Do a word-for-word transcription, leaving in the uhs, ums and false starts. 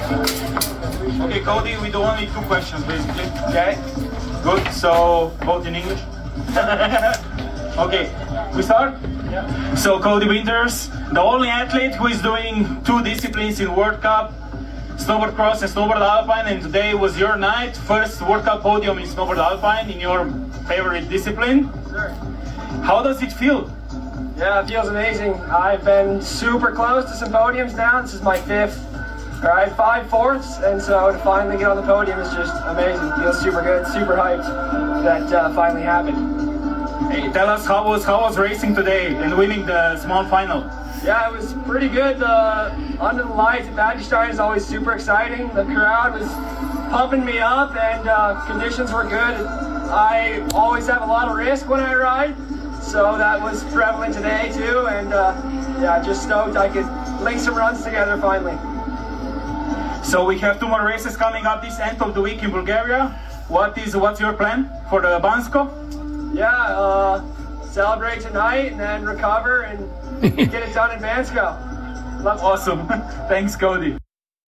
Okay, Cody, we do only two questions basically. Okay? Good, so both in English. Okay, we start? Yeah. So Cody Winters, the only athlete who is doing two disciplines in World Cup, snowboard cross and snowboard alpine, and today was your night, first World Cup podium in snowboard alpine in your favorite discipline. Sure. How does it feel? Yeah, it feels amazing. I've been super close to some podiums now. This is my fifth, or I have five fourths, and so to finally get on the podium is just amazing. Feels super good, super hyped that uh, finally happened. Hey, tell us how was how was racing today and winning the small final? Yeah, it was pretty good. Uh, under the lights at Badgestein is always super exciting. The crowd was pumping me up, and uh, conditions were good. I always have a lot of risk when I ride, so that was prevalent today too. And uh, yeah, just stoked I could link some runs together finally. So we have two more races coming up this end of the week in Bulgaria. What is what's your plan for the Bansko? Yeah, uh, celebrate tonight and then recover and get it done in Bansko. Awesome. Thanks, Cody.